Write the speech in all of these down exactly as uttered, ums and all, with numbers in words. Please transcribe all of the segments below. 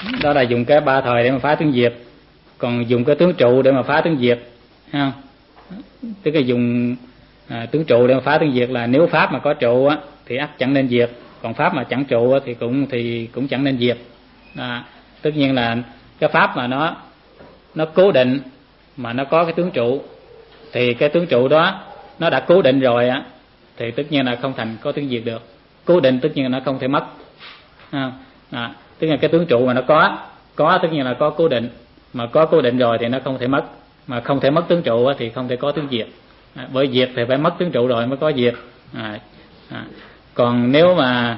Đó là dùng cái ba thời để mà phá tướng diệt. Còn dùng cái tướng trụ để mà phá tướng diệt, thấy không? Tức là dùng à, tướng trụ để mà phá tướng diệt là nếu pháp mà có trụ á thì ắt chẳng nên diệt, còn pháp mà chẳng trụ á, thì cũng thì cũng chẳng nên diệt. À, tất nhiên là cái pháp mà nó nó cố định mà nó có cái tướng trụ thì cái tướng trụ đó nó đã cố định rồi á thì tất nhiên là không thành có tướng diệt được. Cố định tất nhiên là nó không thể mất. À, à, tức là cái tướng trụ mà nó có có tất nhiên là có cố định, mà có cố định rồi thì nó không thể mất, mà không thể mất tướng trụ thì không thể có tướng diệt. À, bởi diệt thì phải mất tướng trụ rồi mới có diệt. À, à, còn nếu mà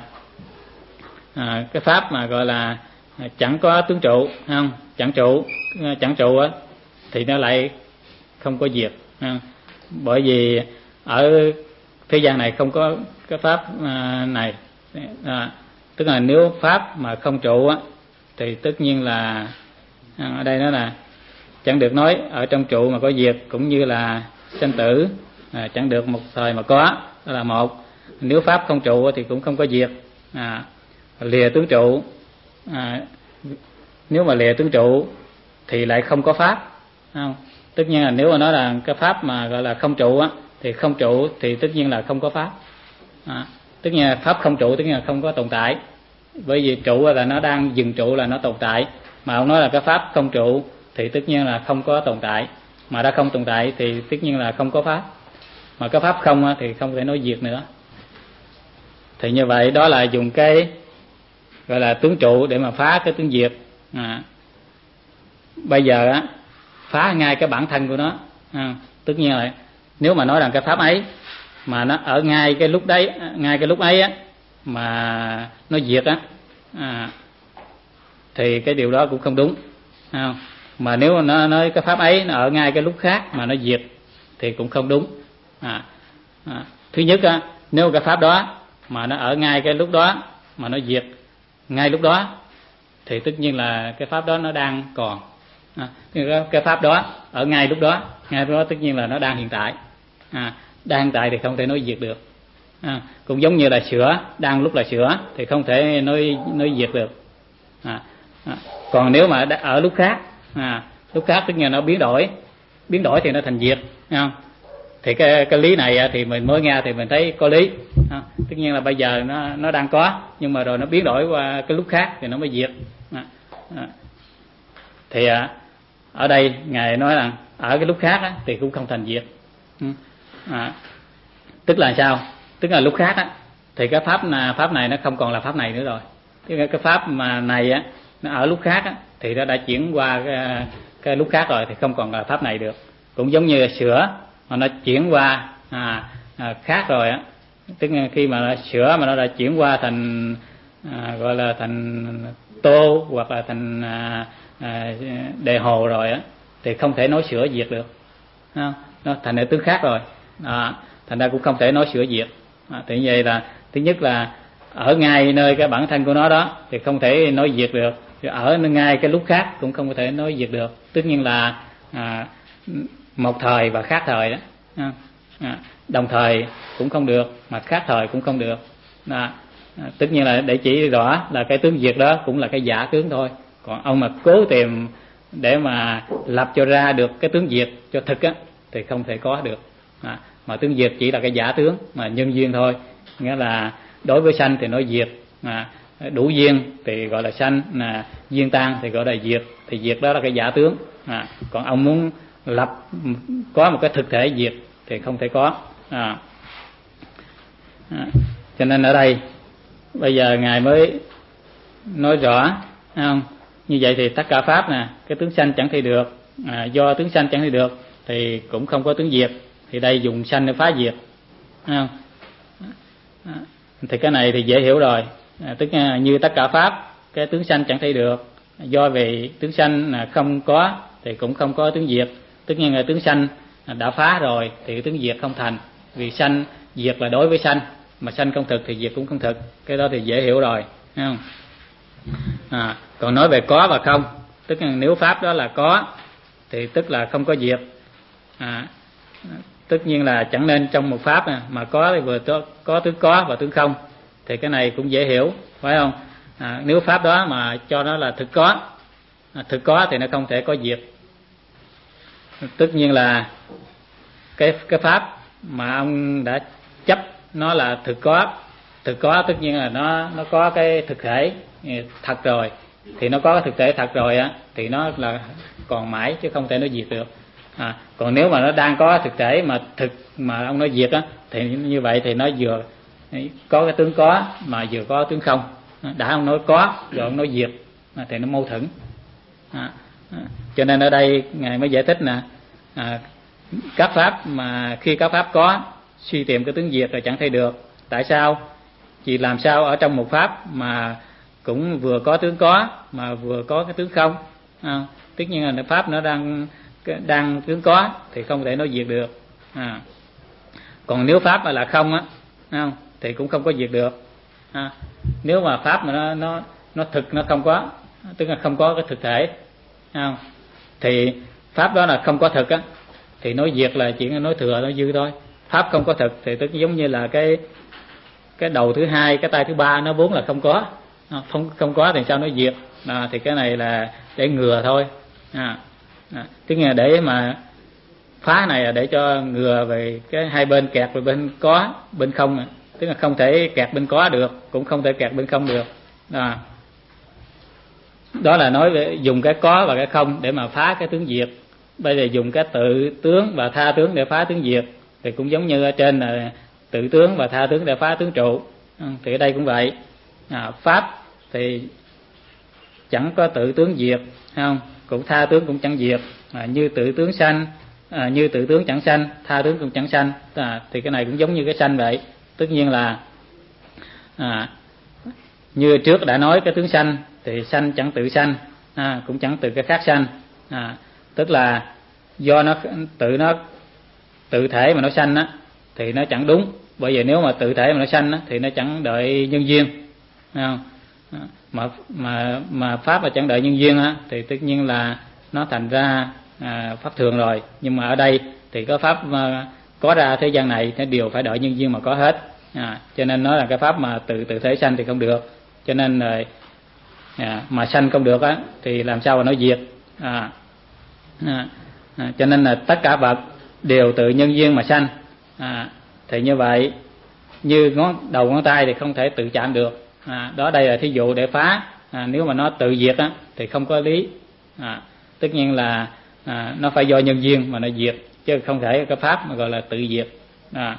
à, cái pháp mà gọi là chẳng có tướng trụ, không chẳng trụ chẳng trụ á thì nó lại không có diệt. À, bởi vì ở thế gian này không có cái pháp à, này. À, tức là nếu pháp mà không trụ á thì tất nhiên là à, ở đây nó là chẳng được nói ở trong trụ mà có diệt, cũng như là sanh tử à, chẳng được một thời mà có, đó là một. Nếu pháp không trụ thì cũng không có diệt. À, lìa tướng trụ, à, nếu mà lìa tướng trụ thì lại không có pháp, không? Tất nhiên là nếu mà nói là cái pháp mà gọi là không trụ á thì không trụ thì tất nhiên là không có pháp. À, tất nhiên là pháp không trụ tất nhiên là không có tồn tại, bởi vì trụ là nó đang dừng trụ là nó tồn tại, mà ông nói là cái pháp không trụ thì tất nhiên là không có tồn tại, mà đã không tồn tại thì tất nhiên là không có pháp, mà cái pháp không thì không thể nói diệt nữa. Thì như vậy đó là dùng cái gọi là tướng trụ để mà phá cái tướng diệt. À, bây giờ á phá ngay cái bản thân của nó. À, tất nhiên là nếu mà nói rằng cái pháp ấy mà nó ở ngay cái lúc đấy, ngay cái lúc ấy á mà nó diệt á à, thì cái điều đó cũng không đúng. À, mà nếu nó nói cái pháp ấy nó ở ngay cái lúc khác mà nó diệt thì cũng không đúng. À, à, thứ nhất á, nếu cái pháp đó mà nó ở ngay cái lúc đó mà nó diệt ngay lúc đó thì tất nhiên là cái pháp đó nó đang còn. À, cái pháp đó ở ngay lúc đó, ngay lúc đó tất nhiên là nó đang hiện tại. À, đang hiện tại thì không thể nói diệt được. À, cũng giống như là sữa, đang lúc là sữa thì không thể nói nói diệt được. À, à, còn nếu mà ở lúc khác, à, lúc khác tất nhiên nó biến đổi, biến đổi thì nó thành diệt, không? Thì cái cái lý này thì mình mới nghe thì mình thấy có lý. À, tất nhiên là bây giờ nó nó đang có, nhưng mà rồi nó biến đổi qua cái lúc khác thì nó mới diệt. À, à, thì à, ở đây ngài nói rằng ở cái lúc khác á, thì cũng không thành diệt. À, tức là sao? Tức là lúc khác á, thì cái pháp là pháp này nó không còn là pháp này nữa rồi. Tức là cái pháp mà này á, nó ở lúc khác á, thì nó đã chuyển qua cái, cái lúc khác rồi thì không còn là pháp này được. Cũng giống như là sữa mà nó chuyển qua à, à, khác rồi á, tức là khi mà nó, sữa mà nó đã chuyển qua thành à, gọi là thành tô hoặc là thành à, à, đề hồ rồi á thì không thể nói sữa diệt được. Không? Nó thành ở tướng khác rồi. À, thành ra cũng không thể nói sửa diệt. À, thì như vậy là thứ nhất là ở ngay nơi cái bản thân của nó đó thì không thể nói diệt được, thì ở ngay cái lúc khác cũng không có thể nói diệt được. Tất nhiên là à, một thời và khác thời đó. À, à, đồng thời cũng không được, mà khác thời cũng không được. À, à, tất nhiên là để chỉ rõ là cái tướng diệt đó cũng là cái giả tướng thôi. Còn ông mà cố tìm để mà lập cho ra được cái tướng diệt cho thực á thì không thể có được. À, mà tướng diệt chỉ là cái giả tướng mà nhân duyên thôi, nghĩa là đối với sanh thì nói diệt, à, đủ duyên thì gọi là sanh, là duyên tan thì gọi là diệt, thì diệt đó là cái giả tướng. À, còn ông muốn lập có một cái thực thể diệt thì không thể có. À, à, cho nên ở đây bây giờ ngài mới nói rõ, không? Như vậy thì tất cả pháp nè, cái tướng sanh chẳng thể được, à, do tướng sanh chẳng thể được thì cũng không có tướng diệt. Thì đây dùng sanh để phá diệt, không? À, thì cái này thì dễ hiểu rồi. À, tức là như tất cả pháp, cái tướng sanh chẳng thể được, do vì tướng sanh là không có thì cũng không có tướng diệt. Tất nhiên là tướng sanh đã phá rồi thì tướng diệt không thành, vì sanh diệt là đối với sanh, mà sanh không thực thì diệt cũng không thực. Cái đó thì dễ hiểu rồi, thấy không? À, còn nói về có và không, tức là nếu pháp đó là có thì tức là không có diệt. À, tất nhiên là chẳng nên trong một pháp mà có thì vừa có, có tướng có và tướng không, thì cái này cũng dễ hiểu, phải không? À, nếu pháp đó mà cho nó là thực có, à, thực có thì nó không thể có diệt. Tất nhiên là cái cái pháp mà ông đã chấp nó là thực có, thực có tất nhiên là nó nó có cái thực thể thật rồi, thì nó có cái thực thể thật rồi á thì nó là còn mãi chứ không thể nó diệt được. À, còn nếu mà nó đang có thực thể mà thực mà ông nói diệt á thì như vậy thì nó vừa có cái tướng có mà vừa có tướng không. Đã ông nói có rồi ông nói diệt thì nó mâu thuẫn. À, cho nên ở đây ngài mới giải thích nè, à, các pháp mà khi các pháp có suy tìm cái tướng diệt rồi chẳng thể được. Tại sao? Vì làm sao ở trong một pháp mà cũng vừa có tướng có mà vừa có cái tướng không? À, tất nhiên là pháp nó đang đang tướng có thì không thể nói diệt được. À, còn nếu pháp mà là không á, không thì cũng không có diệt được. À, nếu mà pháp mà nó nó nó thực nó không có, tức là không có cái thực thể, không thì pháp đó là không có thực á thì nói diệt là chỉ nói thừa nói dư thôi. Pháp không có thực thì tức giống như là cái cái đầu thứ hai, cái tay thứ ba nó vốn là không có, không không có thì sao nói diệt. À, thì cái này là để ngừa thôi. À, à, tức là để mà phá này là để cho ngừa về cái hai bên kẹt về bên có bên không, tức là không thể kẹt bên có được cũng không thể kẹt bên không được. À, đó là nói về dùng cái có và cái không để mà phá cái tướng diệt. Bây giờ dùng cái tự tướng và tha tướng để phá tướng diệt thì cũng giống như ở trên là tự tướng và tha tướng để phá tướng trụ. Thì ở đây cũng vậy. À, pháp thì chẳng có tự tướng diệt, không cũng tha tướng cũng chẳng diệt. À, như tự tướng sanh, à, như tự tướng chẳng sanh, tha tướng cũng chẳng sanh. À, thì cái này cũng giống như cái sanh vậy. Tất nhiên là à, như trước đã nói cái tướng sanh thì sanh chẳng tự sanh, à, cũng chẳng tự cái khác sanh. À, tức là do nó tự nó tự thể mà nó sanh á thì nó chẳng đúng. Bởi vì nếu mà tự thể mà nó sanh á thì nó chẳng đợi nhân duyên, không? mà mà mà pháp mà chẳng đợi nhân duyên á thì tất nhiên là nó thành ra à, pháp thường rồi. Nhưng mà ở đây thì có pháp mà có ra thế gian này nó đều phải đợi nhân duyên mà có hết. À, cho nên nói là cái pháp mà tự tự thể sanh thì không được. Cho nên là à, mà sanh không được á thì làm sao mà nói diệt. À, à, à, cho nên là tất cả vật đều tự nhân duyên mà sanh. À, thì như vậy như ngón đầu ngón tay thì không thể tự chạm được. À, đó đây là thí dụ để phá. À, nếu mà nó tự diệt á thì không có lý. À, tất nhiên là à, nó phải do nhân duyên mà nó diệt chứ không thể cái pháp mà gọi là tự diệt. À,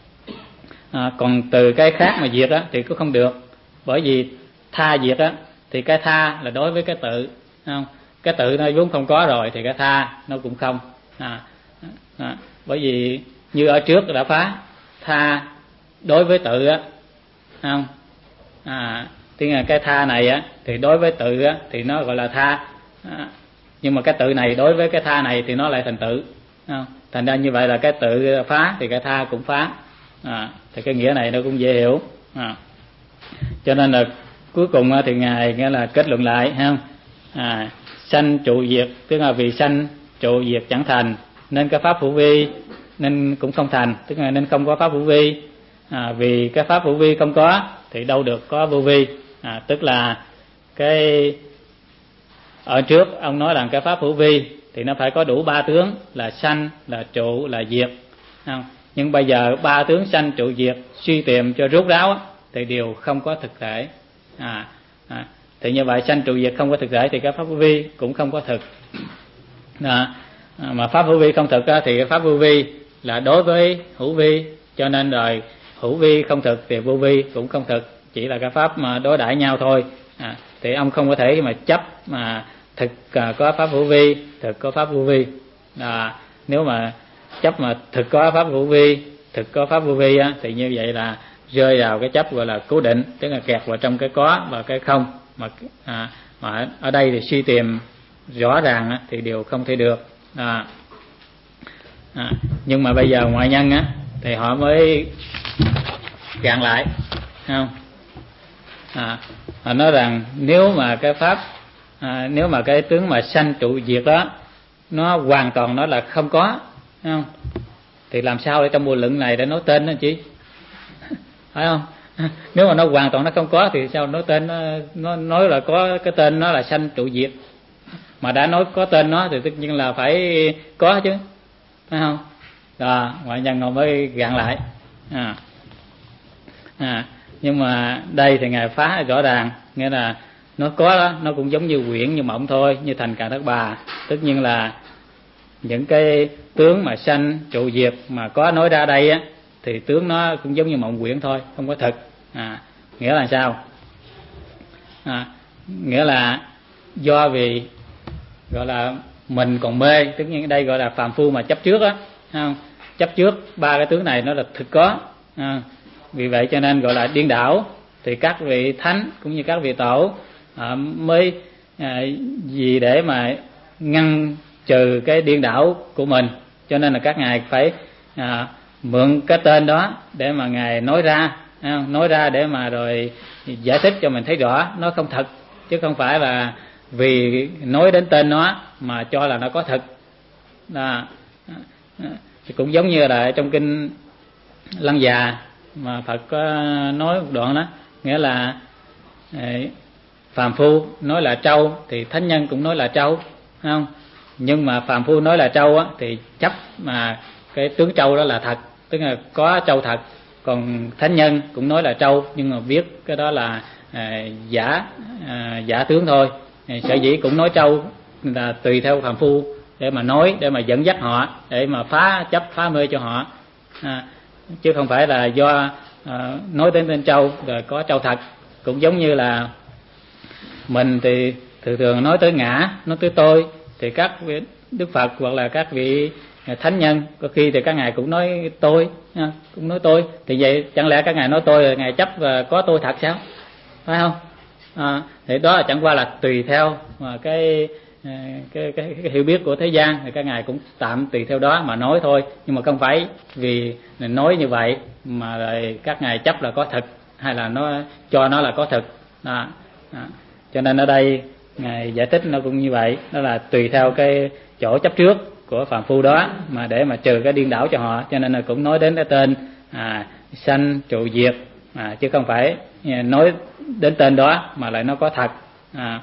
à, còn từ cái khác mà diệt á thì cũng không được. Bởi vì tha diệt á thì cái tha là đối với cái tự, không? Cái tự nó vốn không có rồi thì cái tha nó cũng không. À, à, bởi vì như ở trước đã phá tha đối với tự á, không? À, tức là cái tha này á thì đối với tự á thì nó gọi là tha. À, nhưng mà cái tự này đối với cái tha này thì nó lại thành tự, không? Thành ra như vậy là cái tự phá thì cái tha cũng phá. À, thì cái nghĩa này nó cũng dễ hiểu. À, cho nên là cuối cùng thì ngài nghĩa là kết luận lại, không? À, sanh trụ diệt, tức là vì sanh trụ diệt chẳng thành nên cái pháp hữu vi nên cũng không thành, tức là nên không có pháp hữu vi. À, vì cái pháp hữu vi không có thì đâu được có vô vi. À, tức là cái ở trước ông nói rằng cái pháp hữu vi thì nó phải có đủ ba tướng là sanh, là trụ, là diệt, không? Nhưng bây giờ ba tướng sanh trụ diệt suy tìm cho rốt ráo thì đều không có thực thể. À, à, thì như vậy sanh trụ diệt không có thực thể thì cái pháp hữu vi cũng không có thực. À, mà pháp hữu vi không thực thì cái pháp vô vi là đối với hữu vi, cho nên rồi hữu vi không thực thì vô vi cũng không thực, chỉ là cái pháp mà đối đãi nhau thôi. À, thì ông không có thể mà chấp mà thực có pháp hữu vi, thực có pháp vô vi. À, nếu mà chấp mà thực có pháp hữu vi, thực có pháp vô vi á, thì như vậy là rơi vào cái chấp gọi là cố định, tức là kẹt vào trong cái có và cái không. Mà à, mà ở đây thì suy tìm rõ ràng á, thì đều không thể được. À, à, nhưng mà bây giờ ngoại nhân á thì họ mới gạn lại, không? À, họ nói rằng nếu mà cái pháp à, nếu mà cái tướng mà sanh trụ diệt đó nó hoàn toàn nó là không có, không? Thì làm sao để trong bộ luận này để nói tên đó chứ, phải không? Nếu mà nó hoàn toàn nó không có thì sao nói tên nó, nó nói là có cái tên nó là sanh trụ diệt. Mà đã nói có tên nó thì tất nhiên là phải có chứ, phải không? Đó, ngoại nhân ngồi mới gạn lại. À. À, nhưng mà đây thì ngài phá rõ ràng, nghĩa là nó có đó, nó cũng giống như quyển như mộng thôi, như thành Càn Thất Bà. Tất nhiên là những cái tướng mà sanh trụ diệt mà có nói ra đây á, thì tướng nó cũng giống như mộng quyển thôi, không có thực. À, nghĩa là sao? À, nghĩa là do vì gọi là mình còn mê, tất nhiên đây gọi là phàm phu mà chấp trước á, không? Chấp trước ba cái tướng này nó là thực có. À, vì vậy cho nên gọi là điên đảo. Thì các vị thánh cũng như các vị tổ à, mới à, gì để mà ngăn trừ cái điên đảo của mình, cho nên là các ngài phải à, mượn cái tên đó để mà ngài nói ra, à, nói ra để mà rồi giải thích cho mình thấy rõ nó không thật, chứ không phải là vì nói đến tên nó mà cho là nó có thật. À, thì cũng giống như là trong kinh Lăng Già mà Phật có nói một đoạn đó, nghĩa là phàm phu nói là trâu thì thánh nhân cũng nói là trâu, không? Nhưng mà phàm phu nói là trâu á thì chấp mà cái tướng trâu đó là thật, tức là có trâu thật. Còn thánh nhân cũng nói là trâu nhưng mà biết cái đó là à, giả à, giả tướng thôi. Sở dĩ cũng nói trâu là tùy theo phàm phu để mà nói, để mà dẫn dắt họ, để mà phá chấp phá mê cho họ, à, chứ không phải là do à, nói đến tên trâu rồi có trâu thật. Cũng giống như là mình thì thường thường nói tới ngã, nói tới tôi, thì các vị Đức Phật hoặc là các vị thánh nhân có khi thì các ngài cũng nói tôi, cũng nói tôi. Thì vậy chẳng lẽ các ngài nói tôi là ngài chấp và có tôi thật sao, phải không? À, thì đó là chẳng qua là tùy theo mà cái cái, cái cái hiểu biết của thế gian, thì các ngài cũng tạm tùy theo đó mà nói thôi, nhưng mà không phải vì nói như vậy mà lại các ngài chấp là có thật, hay là nó cho nó là có thật. Đó. Đó. Cho nên ở đây ngài giải thích nó cũng như vậy, đó là tùy theo cái chỗ chấp trước của phàm phu đó mà để mà trừ cái điên đảo cho họ, cho nên là cũng nói đến cái tên à, sanh trụ diệt, à, chứ không phải nói đến tên đó mà lại nó có thật. À,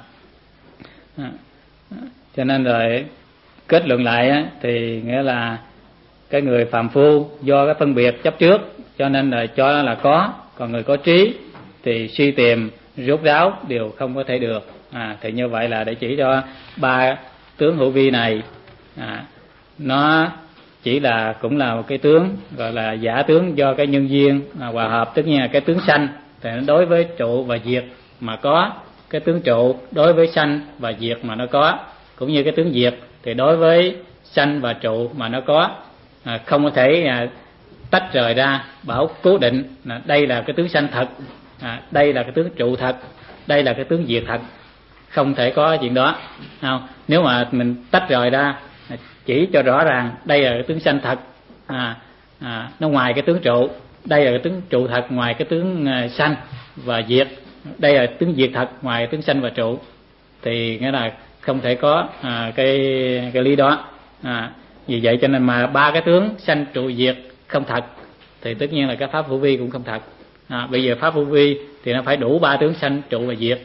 à, cho nên rồi kết luận lại á, thì nghĩa là cái người phàm phu do cái phân biệt chấp trước cho nên là cho nó là có, còn người có trí thì suy tìm rốt ráo đều không có thể được. À, thì như vậy là để chỉ cho ba tướng hữu vi này, à, nó chỉ là cũng là một cái tướng gọi là giả tướng do cái nhân duyên à, hòa hợp. Tất nhiên là cái tướng sanh thì nó đối với trụ và diệt mà có, cái tướng trụ đối với sanh và diệt mà nó có, cũng như cái tướng diệt thì đối với sanh và trụ mà nó có. À, không có thể à, tách rời ra bảo cố định là đây là cái tướng sanh thật, à, đây là cái tướng trụ thật, đây là cái tướng diệt thật. Không thể có chuyện đó, không? Nếu mà mình tách rời ra chỉ cho rõ ràng đây là cái tướng sanh thật, à, à, nó ngoài cái tướng trụ, đây là cái tướng trụ thật ngoài cái tướng uh, sanh và diệt, đây là tướng diệt thật ngoài tướng sanh và trụ, thì nghĩa là không thể có à, cái cái lý đó. À, vì vậy cho nên mà ba cái tướng sanh trụ diệt không thật thì tất nhiên là cái pháp hữu vi cũng không thật. À, bây giờ pháp hữu vi thì nó phải đủ ba tướng sanh trụ và diệt.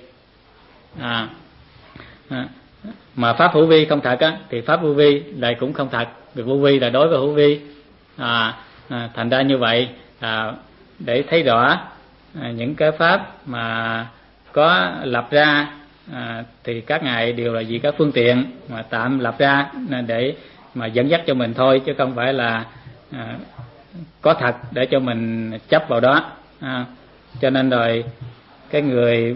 À, à, mà pháp hữu vi không thật á thì pháp hữu vi lại cũng không thật, vì hữu vi là đối với hữu vi. À, à, thành ra như vậy à, để thấy rõ à, những cái pháp mà có lập ra à, thì các ngài đều là vì các phương tiện mà tạm lập ra để mà dẫn dắt cho mình thôi, chứ không phải là à, có thật để cho mình chấp vào đó. À, cho nên rồi cái người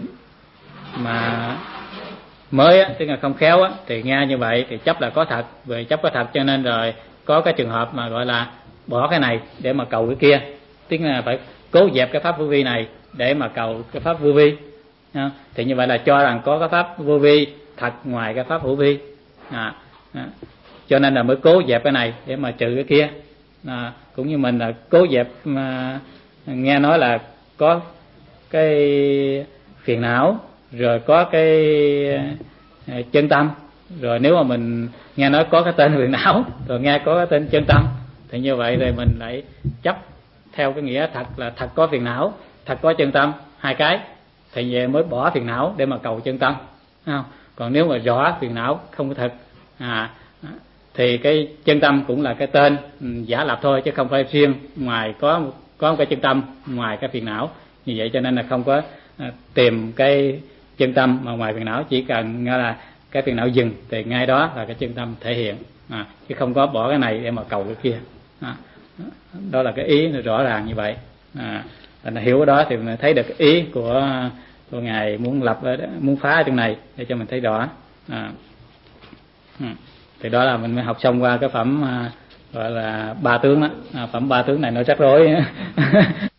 mà mới á, tức là không khéo á, thì nghe như vậy thì chấp là có thật, về chấp có thật cho nên rồi có cái trường hợp mà gọi là bỏ cái này để mà cầu cái kia, tức là phải cố dẹp cái pháp vô vi này để mà cầu cái pháp vô vi. À, thì như vậy là cho rằng có cái pháp vô vi thật ngoài cái pháp hữu vi. À, à, cho nên là mới cố dẹp cái này để mà trừ cái kia. À, cũng như mình là cố dẹp mà nghe nói là có cái phiền não rồi có cái chân tâm, rồi nếu mà mình nghe nói có cái tên phiền não rồi nghe có cái tên chân tâm thì như vậy rồi mình lại chấp theo cái nghĩa thật là thật có phiền não, thật có chân tâm hai cái thì về mới bỏ phiền não để mà cầu chân tâm, không? Còn nếu mà rõ phiền não không có thật à, thì cái chân tâm cũng là cái tên giả lập thôi, chứ không phải riêng ngoài có có một cái chân tâm ngoài cái phiền não. Như vậy cho nên là không có à, tìm cái chân tâm mà ngoài phiền não, chỉ cần là cái phiền não dừng thì ngay đó là cái chân tâm thể hiện, à, chứ không có bỏ cái này để mà cầu cái kia. À, đó là cái ý rõ ràng như vậy. À, là hiểu cái đó thì mình thấy được cái ý của của ngài muốn lập muốn phá ở trong này để cho mình thấy rõ. À, thì đó là mình mới học xong qua cái phẩm à, gọi là ba tướng đó. À, phẩm ba tướng này nó rắc rối